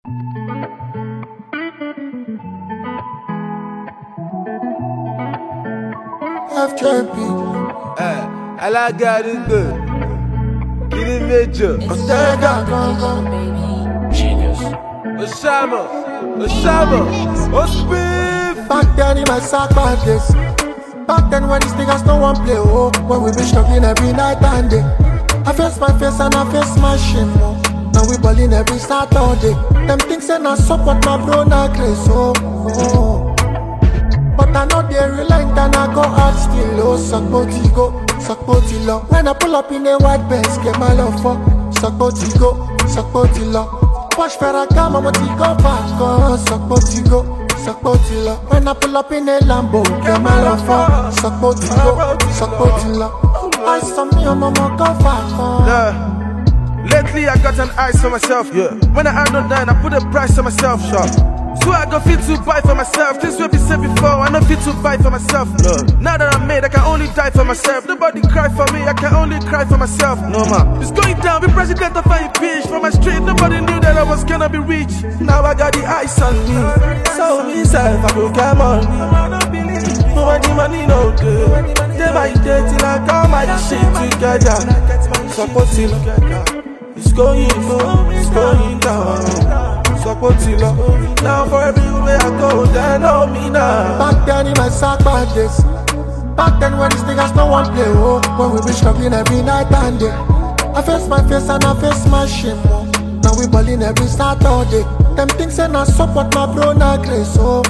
FJP. Alága àdúgbò, Kini Major, Ọ̀tẹ́gà Genius. Osama, Ospif. Back then in my sack back days. Back then when these niggas no one play, oh. When we be struggling every night and day. I face my face and I face my shame, oh. Now we ballin' every Saturday. Them things say na support my bro na grace, oh. But I know they relent and I go hard still, oh. Sakpoti go, Sakpoti lo. When I pull up in a white Benz, get my love for Sakpoti go, Sakpoti lo. Wash Ferragamo, I'ma go back, oh. Sakpoti go, Sakpoti lo. When I pull up in a Lambo, get my love for Sakpoti go, Sakpoti lo. Eyes on me, I'ma go back, oh. Lately I got an eyes for myself. When I earn no dime, I put a price on myself. So I go fit to buy for myself. This will be said before, I no fit to buy for myself. Now that I'm made, I can only die for myself. Nobody cry for me, I can only cry for myself. No man, it's going down, be president of a bitch. From my street, nobody knew that I was gonna be rich. Now I got the ice on me. So me self, I go get money. Nobody money no good. Day by day till I got my shit together. Support it. It's going down. Support it. Now for everywhere I go, they know me now. Back then in my sack back days. Back then when these niggas no one play, oh. When we be struggling every night and day. I face my face and I face my shame, oh. Now we ballin' every Saturday. Them things say na support my bro na grace, oh.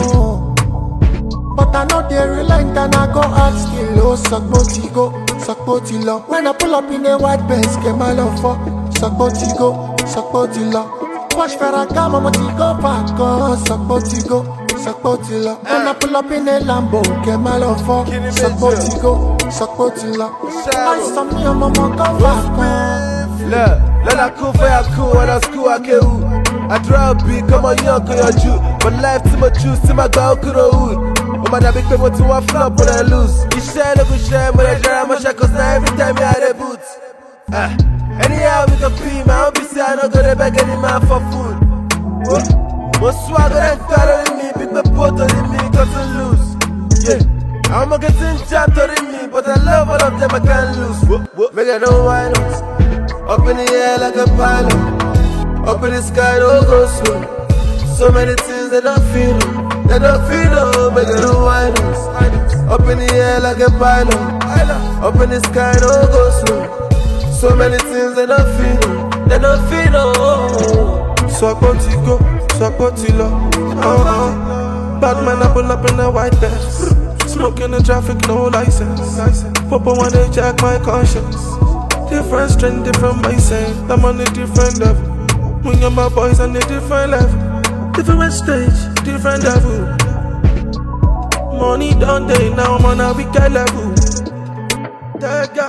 But I know they relent and I go hard still, oh. Sakpoti go, Sakpoti lo. When I pull up in a white Benz, get my love for Sakpoti go, Sakpoti lo. Wash Ferragamo, I'ma go back, oh. Sakpoti go, Sakpoti lo. When I pull up in a Lambo, get my love for Sakpoti go, Sakpoti lo. Eyes on me, I'ma go back, oh. Let her cool for your cool, when I school I can I draw a beat, come on young, call your Jew. But life to my juice, to my girl, could have wood. Oh man, I big people to one flop when I lose. You share, no good share, but I dry my shackles now every time you had a boots. Anyhow, we can pee, man, I'll be say I don't go to beg any man for food. Most swagger and carry me, big the pot on me, cause I lose. Yeah, I'm getting jabbed on me, but I love all of them, I can't lose. Make I know why not. Up in the air like a pilot. Up in the sky, don't go slow. So many things they don't feel. They don't feel, make I know why not. Up in the air like a pilot. Up in the sky, don't go slow. So many things they don't feel. They don't feel. Sakpoti go, Sakpoti lo. Bad man, I pull up in a white Benz. Smoking in traffic, no license. Popo wanna jack my conscience. Different strength, different mindset. I'm on a different level. Me and my boys on a different level. Different stage, different level. Money done day, now I'm on a wicked level. Tega.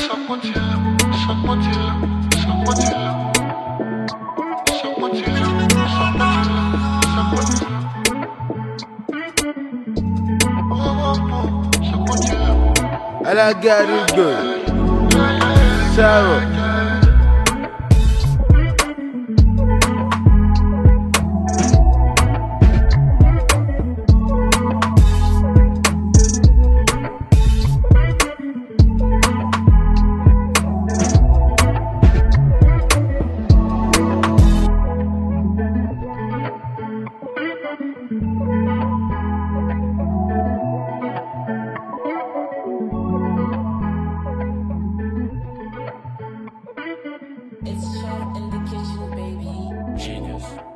Alága àdúgbò, Shower. It's Chef in the kitchen, baby. Genius.